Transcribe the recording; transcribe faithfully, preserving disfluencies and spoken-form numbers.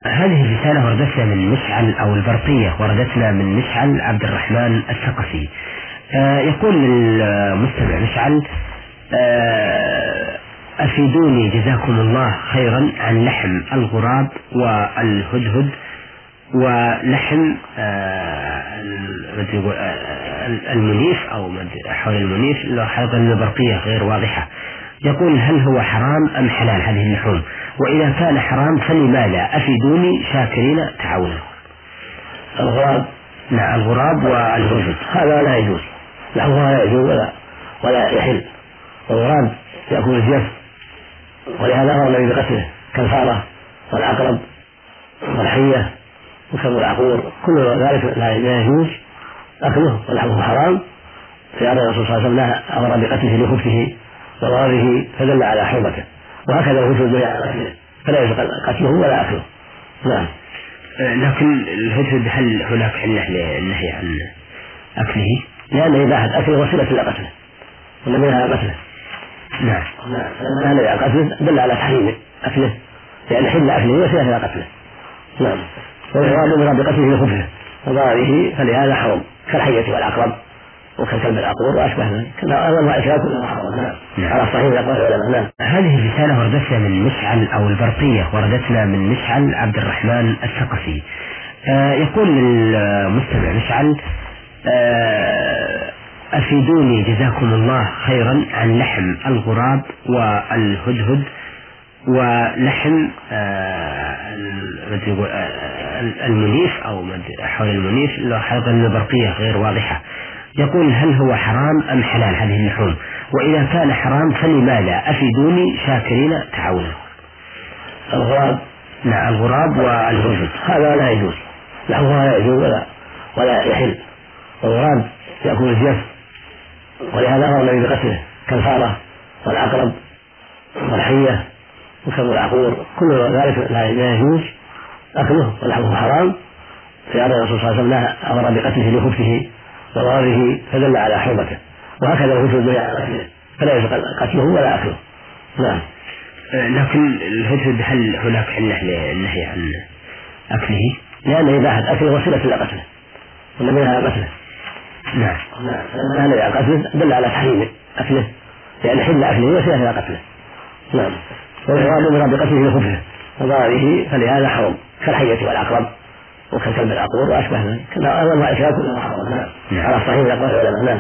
هذه الرسالة وردتنا من مشعل أو البرقية، وردتنا من مشعل عبد الرحمن الثقفي. آه يقول المستمع مشعل: آه أفيدوني جزاكم الله خيرا عن لحم الغراب والهدهد ولحم آه المنيف أو حول المنيف، له حلقة البرقية غير واضحة. يقول: هل هو حرام أم حلال هذه اللحوم؟ وإذا كان حرام فلماذا؟ أفيدوني شاكرين تعاونا. الغراب نعم الغراب والهدهد هذا لا يجوز، لحمها لا يجوز ولا ولا يحل. الغراب يأكل الجف، ولهذا أمر النبي بقتله كالفارة والعقرب والحية وكلب العقور، كل ذلك لا يجوز أكله ولحمه حرام. في أمر الرسول صلى الله عليه وسلم أمر بقتله لخبثه وضرره فدل على حرمته، وهكذا الهدهد على قتله فلا يجوز قتله ولا أكله. نعم. لكن الهدهد هل هناك علة للنهي عن أكله؟ لأن إباحة أكله وسيلة إلى قتله، والنبي نهى عن قتله. نعم. نهى عن قتله دل على تحريم أكله، لأن حل أكله وسيلة إلى قتله. نعم. والغراب أمر بقتله لخبثه وضرره فلهذا حرم، كالحية والعقرب وكالكلب العقور وأشبه ذلك، كما أمر الأشياء كلها حرام. نعم. على الصحيح من أقوال العلماء. نعم. هذه الرسالة وردتنا من مشعل أو البرقية، وردتنا من مشعل عبد الرحمن الثقفي. آه يقول المستمع مشعل: آه أفيدوني جزاكم الله خيرا عن لحم الغراب والهدهد ولحم آه المنيف أو حول المنيف، له حلقة البرقية غير واضحة. يقول: هل هو حرام أم حلال هذه اللحوم؟ وإذا كان حرام فلماذا؟ أفيدوني شاكرين تعاونا. الغراب نعم الغراب والهدهد هذا لا يجوز، لحمها لا يجوز ولا ولا يحل. الغراب يأكل الجف، ولهذا أمر النبي بقتله كالفارة والعقرب والحية وكلب العقور، كل ذلك لا يجوز أكله ولحمه حرام. في أمر الرسول صلى الله عليه وسلم أمر بقتله لخبثه وضرره فدل على حرمته، وهكذا الهدهد على قتله فلا يجوز قتله ولا أكله. نعم. لكن الهدهد هل هناك علة للنهي عن أكله؟ لأن إباحة أكله وسيلة إلى قتله، والنبي نهى عن قتله. نعم. نهى عن قتله دل على تحريم أكله، لأن حل أكله وسيلة إلى قتله. نعم. والغراب أمر بقتله لخبثه وضرره فلهذا حرم، كالحية والعقرب وكالكلب العقور وأشبه ذلك، كما أمر الأشياء كلها حرام. على الصحيح من أقوال العلماء.